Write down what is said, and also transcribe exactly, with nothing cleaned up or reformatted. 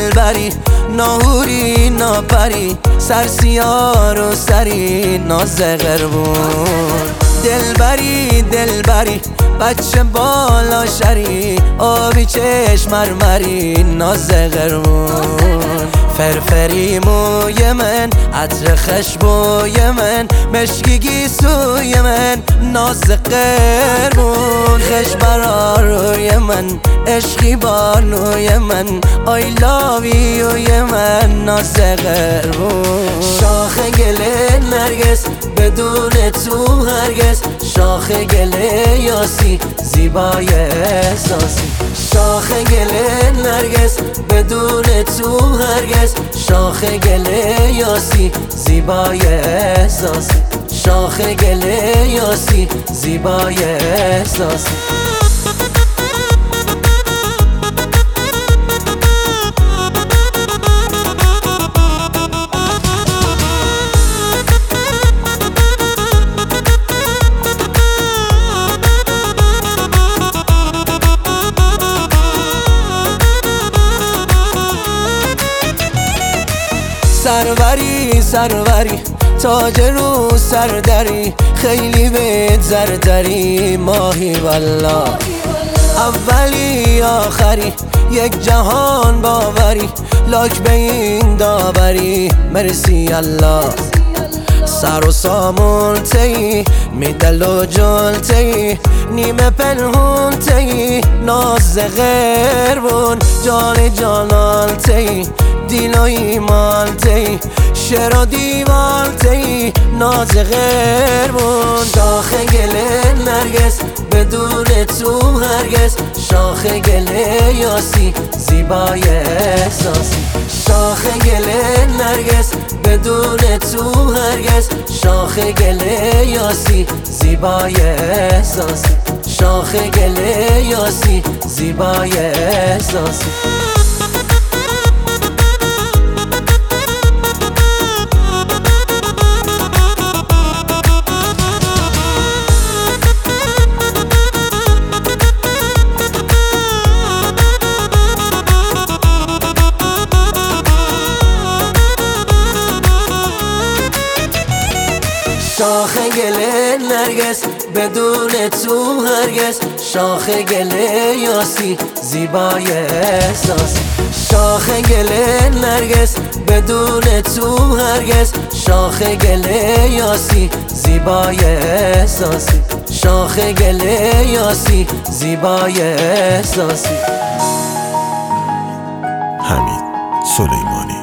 دلبری ناهوری ناپری سرسیار و سری ناز قربون دلبری دلبری بچه بالا شری آبی چشم مرمری ناز قربون فرفری موی من عطر خشبوی من مشکی گیسوی من ناز قربون خش برا روی من عشقی بانوی من I love you من ناز قربون شاخ گل نرگس بدون تو هرگز شاخ گل یاسی زیبای احساسی شاخ گل نرگس بدون تو هرگز شاخ گل یاسی زیبای احساسی شاخ گل یاسی زیبای احساسی سروری سروری تاج رو سردری خیلی بهت زردری ماهی والله اولی آخری یک جهان باوری لاک به این داوری مرسی الله سر و سامون تی میدل و جل تی نیمه پنهون تی ناز غربون جان جانان تی دیل و ایمان تی شعر و دیوان تی ناز غربون شاخ گل نرگس بدون تو هرگز شاخ گل یاسی زیبای احساسی شاخ گل نرگس بدون تو هرگز شاخ گل یاسی زیبای احساسی شاخ گل یاسی زیبای احساسی شاخ گل نرگس بدون تو هرگز شاخ گل یاسی زیبای احساسی شاخ گل نرگس بدون تو هرگز شاخ گل یاسی زیبای احساسی شاخ گل یاسی زیبای احساسی حمید سلیمانی.